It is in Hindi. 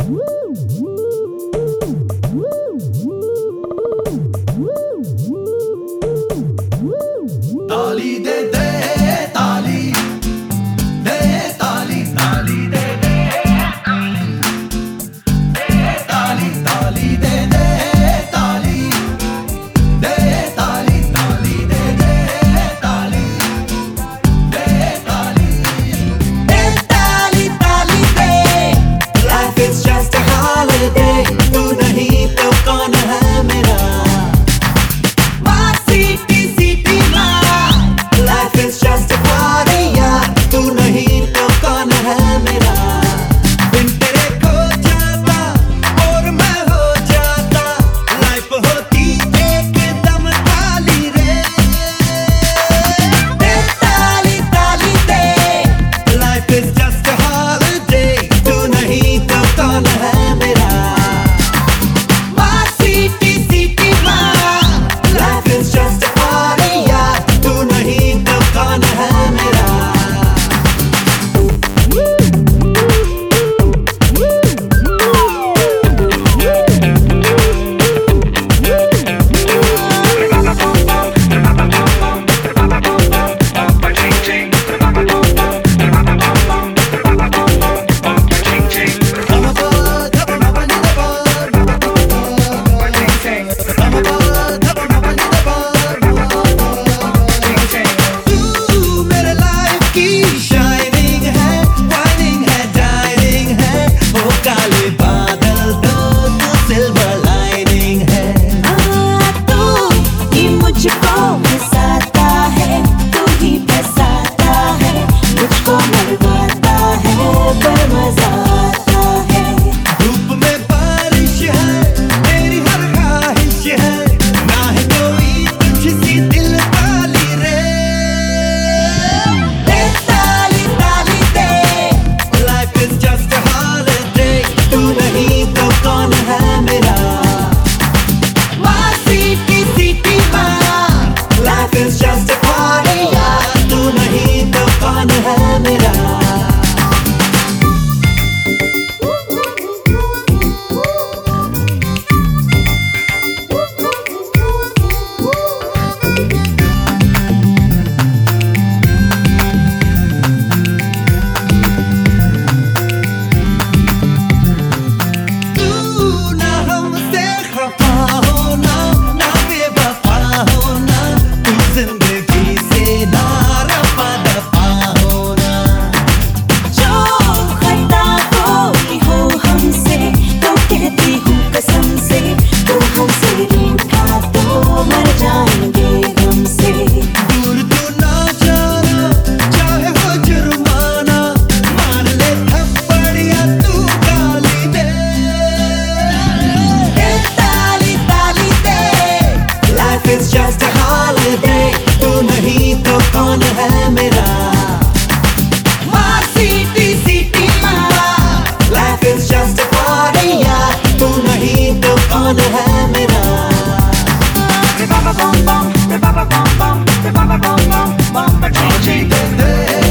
ताली दे दे ताली दे ताली ताली दे दे ताली ताली दे दे ताली दे ताली ताली दे दे ताली दे ताली दे ताली ताली दे। Life is just a holiday, तू नहीं तो कौन है मेरा। माँ सीटी सीटी माँ, Life is just a party यार, तू नहीं तो कौन है मेरा। बिन तेरे खो जाता और मैं हो जाता, Life होती एकदम खाली रे। दे ताली ताली दे। Life is just a holiday, तू नहीं तो कौन है मेरा। माँ सीटी सीटी माँ, Life is just a party यार, तू नहीं तो कौन है मेरा। तू मेरे लाइफ की शाइनिंग है, वाइनिंग है, डाइनिंग है, वो काले बादल तो तू सिल्वर लाइनिंग है। तू ही मुझको फंसाता है, तू ही फंसाता है, मुझको मरवाता है, पर मजा आता है। धूप में बारिश है, तेरी हर ख्वाहिश है, ना है कोई तुझसी दिल वाली रे। दे ताली ताली दे। Life is just a holiday, तू नहीं तो कौन है मेरा। माँ सीटी सीटी माँ, Life is just a party यार, तू नहीं तो कौन है मेरा। तू ना हमसे खफा होना, ना बेवफा होना, तू जिंदगी से ना रफा दफा होना। जो खता कोई हो हमसे, तो कहती हूँ कसम से, तू हमसे रूठा तो मर जाएंगे हमसे। दूर तू ना जाना, चाहे हो जुर्माना, मार ले थप्पड़ या तू गाली दे। दे ताली ताली दे। Life is just a holiday, तू नहीं तो कौन है मेरा। माँ सीटी सीटी माँ, Life is just a party यार, तू नहीं तो कौन है मेरा। ताली दे दे